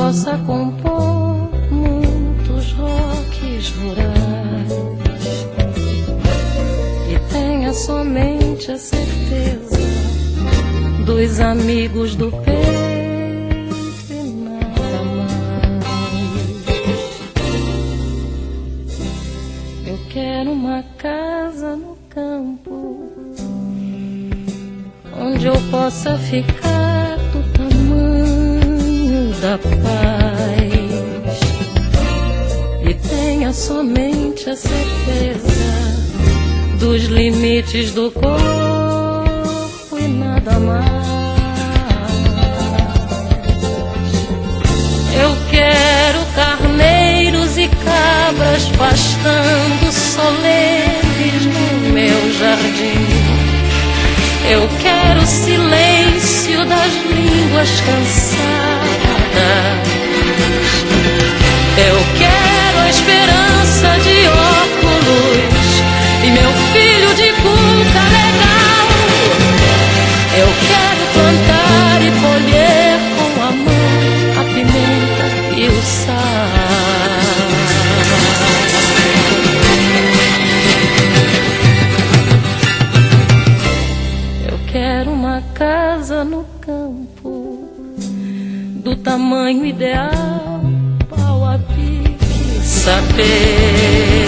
possa compor muitos rocks rurais e tenha somente a certeza dos amigos do peito e nada mais. Eu quero uma casa no campo onde eu possa ficar do tamanho da paz e tenha somente a certeza dos limites do corpo e nada mais. Eu quero carneiros e cabras pastando solenes no meu jardim. Eu quero o silêncio das línguas cansadas. Eu quero a esperança de óculos e meu filho de cuca legal. Eu quero plantar e colher com a mão a pimenta e o sal. Quero uma casa no campo do tamanho ideal, pau a pique, sapê,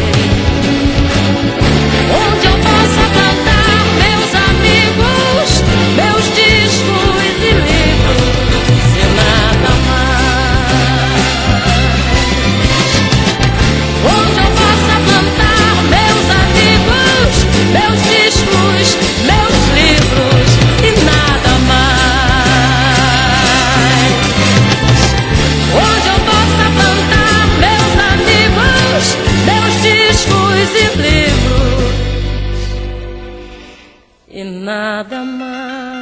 onde eu possa plantar meus amigos, meus discos e livros e nada mais. Onde eu possa plantar meus amigos, meus discos, meus livros e nada mais. Onde eu possa plantar meus amigos, meus discos e livros e nada mais.